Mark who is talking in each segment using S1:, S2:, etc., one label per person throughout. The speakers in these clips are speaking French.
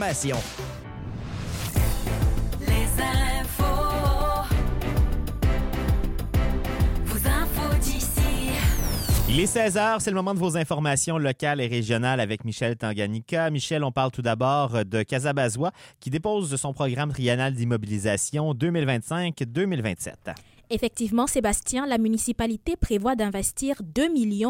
S1: d'information.
S2: Les infos. Vos infos d'ici.
S1: Il est 16h, c'est le moment de vos informations locales et régionales avec Michel Tanganyika. Michel, on parle tout d'abord de Casabazois qui dépose son programme triennal d'immobilisation 2025-2027.
S3: Effectivement, Sébastien, la municipalité prévoit d'investir 2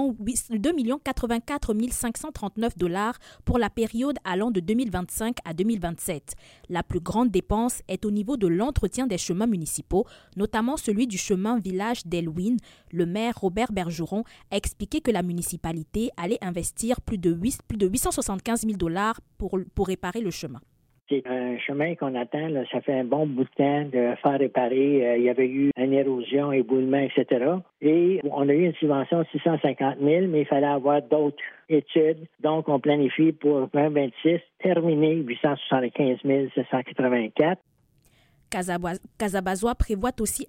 S3: 084 539 $ pour la période allant de 2025 à 2027. La plus grande dépense est au niveau de l'entretien des chemins municipaux, notamment celui du chemin village d'Elwyn. Le maire Robert Bergeron a expliqué que la municipalité allait investir plus de 875 000 $ pour réparer le chemin.
S4: C'est un chemin qu'on attend, là, ça fait un bon bout de temps de faire réparer. Il y avait eu une érosion, éboulement, etc. Et on a eu une subvention de 650 000, mais il fallait avoir d'autres études. Donc, on planifie pour 2026 terminer 875 784.
S3: Casabazois prévoit aussi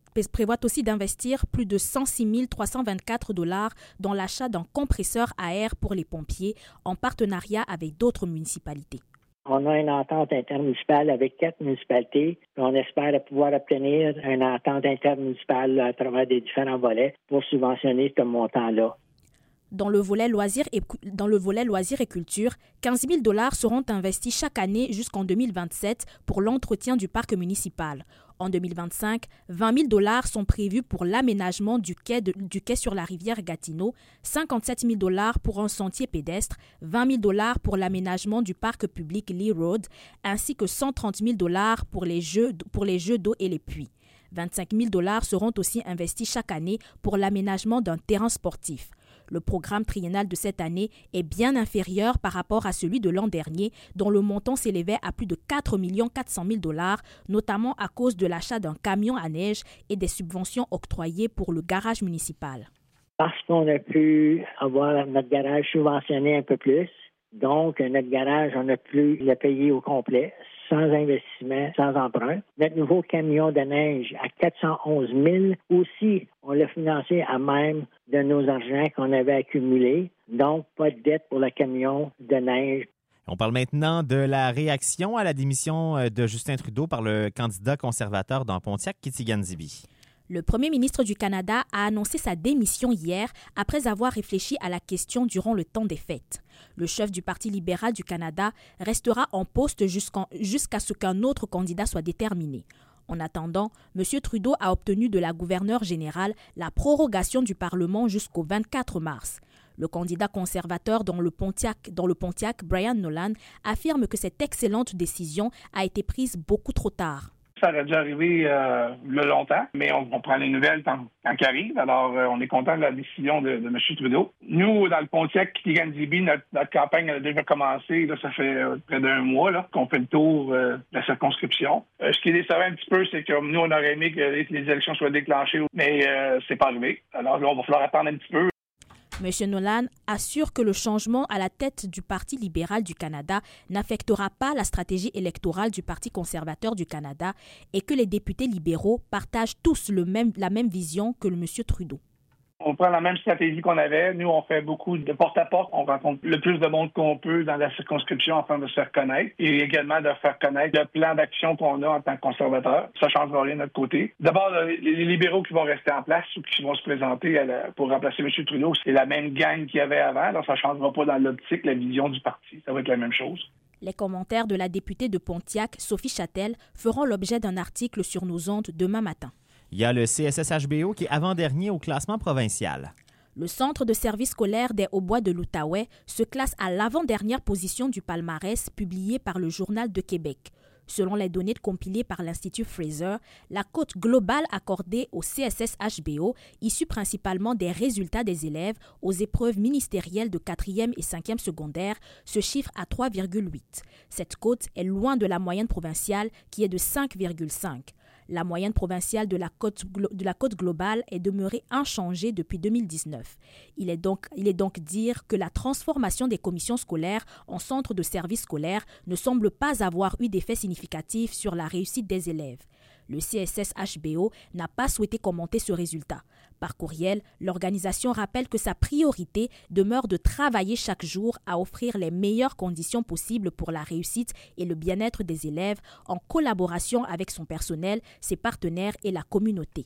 S3: d'investir plus de 106 324 $ dans l'achat d'un compresseur à air pour les pompiers en partenariat avec d'autres municipalités.
S4: On a une entente intermunicipale avec 4 municipalités. On espère pouvoir obtenir une entente intermunicipale à travers des différents volets pour subventionner ce montant-là.
S3: Dans le volet loisirs et culture, 15 000 $ seront investis chaque année jusqu'en 2027 pour l'entretien du parc municipal. En 2025, 20 000 $ sont prévus pour l'aménagement du quai sur la rivière Gatineau, 57 000 $ pour un sentier pédestre, 20 000 $ pour l'aménagement du parc public Lee Road, ainsi que 130 000 $ pour les jeux d'eau et les puits. 25 000 $ seront aussi investis chaque année pour l'aménagement d'un terrain sportif. Le programme triennal de cette année est bien inférieur par rapport à celui de l'an dernier, dont le montant s'élevait à plus de 4 400 000 $, notamment à cause de l'achat d'un camion à neige et des subventions octroyées pour le garage municipal.
S4: Parce qu'on a pu avoir notre garage subventionné un peu plus, donc notre garage, on a pu le payer au complet, sans investissement, sans emprunt. Notre nouveau camion de neige à 411 000 aussi, on l'a financé à même de nos argents qu'on avait accumulés. Donc, pas de dette pour le camion de neige.
S1: On parle maintenant de la réaction à la démission de Justin Trudeau par le candidat conservateur dans Pontiac-Kitigan-Zibi.
S3: Le premier ministre du Canada a annoncé sa démission hier après avoir réfléchi à la question durant le temps des fêtes. Le chef du Parti libéral du Canada restera en poste jusqu'à ce qu'un autre candidat soit déterminé. En attendant, M. Trudeau a obtenu de la gouverneure générale la prorogation du Parlement jusqu'au 24 mars. Le candidat conservateur dans le Pontiac, Brian Nolan, affirme que cette excellente décision a été prise beaucoup trop tard.
S5: Ça aurait dû arriver longtemps, mais on prend les nouvelles quand elles arrivent. Alors, on est content de la décision de M. Trudeau. Nous, dans le Pontiac-Kitigan-Zibi, notre campagne a déjà commencé. Là, ça fait près d'1 mois qu'on fait le tour de la circonscription. Ce qui est décevant un petit peu, c'est que nous, on aurait aimé que les élections soient déclenchées, mais c'est pas arrivé. Alors là, on va falloir attendre un petit peu.
S3: M. Nolan assure que le changement à la tête du Parti libéral du Canada n'affectera pas la stratégie électorale du Parti conservateur du Canada et que les députés libéraux partagent tous la même vision que M. Trudeau.
S5: On prend la même stratégie qu'on avait. Nous, on fait beaucoup de porte-à-porte. On rencontre le plus de monde qu'on peut dans la circonscription afin de se faire connaître et également de faire connaître le plan d'action qu'on a en tant que conservateur. Ça ne changera rien de notre côté. D'abord, les libéraux qui vont rester en place ou qui vont se présenter pour remplacer M. Trudeau, c'est la même gang qu'il y avait avant. Alors, ça ne changera pas dans l'optique, la vision du parti. Ça va être la même chose.
S3: Les commentaires de la députée de Pontiac, Sophie Châtel, feront l'objet d'un article sur nos ondes demain matin.
S1: Il y a le CSSHBO qui est avant-dernier au classement provincial.
S3: Le Centre de service scolaire des Hauts-Bois de l'Outaouais se classe à l'avant-dernière position du palmarès publié par le Journal de Québec. Selon les données compilées par l'Institut Fraser, la cote globale accordée au CSSHBO, issue principalement des résultats des élèves aux épreuves ministérielles de 4e et 5e secondaire, se chiffre à 3,8. Cette cote est loin de la moyenne provinciale qui est de 5,5. La moyenne provinciale de la cote globale est demeurée inchangée depuis 2019. Il est donc dire que la transformation des commissions scolaires en centres de services scolaires ne semble pas avoir eu d'effet significatif sur la réussite des élèves. Le CSS-HBO n'a pas souhaité commenter ce résultat. Par courriel, l'organisation rappelle que sa priorité demeure de travailler chaque jour à offrir les meilleures conditions possibles pour la réussite et le bien-être des élèves en collaboration avec son personnel, ses partenaires et la communauté.